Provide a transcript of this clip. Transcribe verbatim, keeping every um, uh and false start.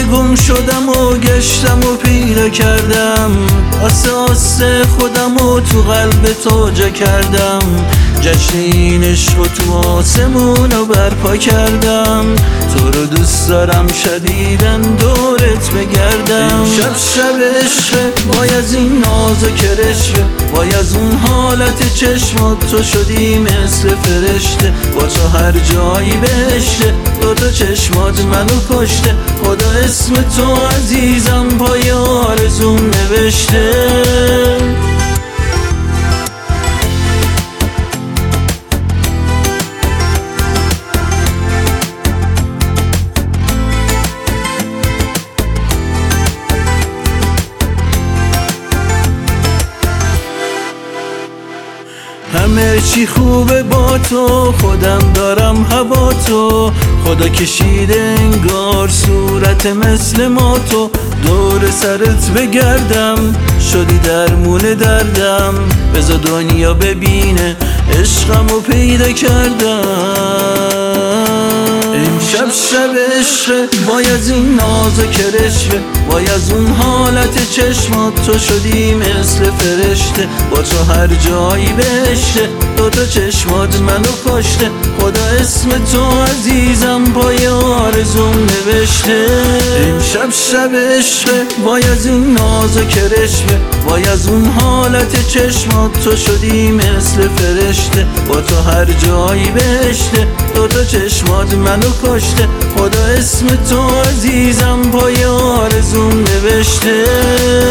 گم شدم و گشتم و پیدا کردم، آسه آسه خودم و تو قلب تو جا کردم. جشن این عشق و تو آسمون رو برپا کردم. تو رو دوست دارم شدیدن دورت بگردم. شب شب عشقه وای از این ناز و کرشته، وای از اون حالت چشمات تو شدی مثل فرشته. با تو هر جایی بهشته، با تو چشمات منو کشته. خدا اسم تو عزیزم پای آرزوم نوشته. همه چی خوبه با تو، خودم دارم هوا تو. خدا کشیده انگار صورت مثل ما تو. دور سرت بگردم شدی درمون دردم. بذار دنیا ببینه عشقمو پیدا کردم. امشب شب عشقه وای از این ناز و کرشته، وای از اون حالت چشمات تو شدی مثل فرشته. با تو هر جایی بهشته، با تو چشمات منو کشته. خدا اسم تو عزیزم پای آرزوم نوشته. امشب شب عشقه وای از این ناز و کرشته، وای از اون حالت چشمات تو شدی مثل فرشته. با تو هر جایی بهشته، با تو چشمات منو کشته. خدا اسم تو عزیزم پای آرزوم نوشته.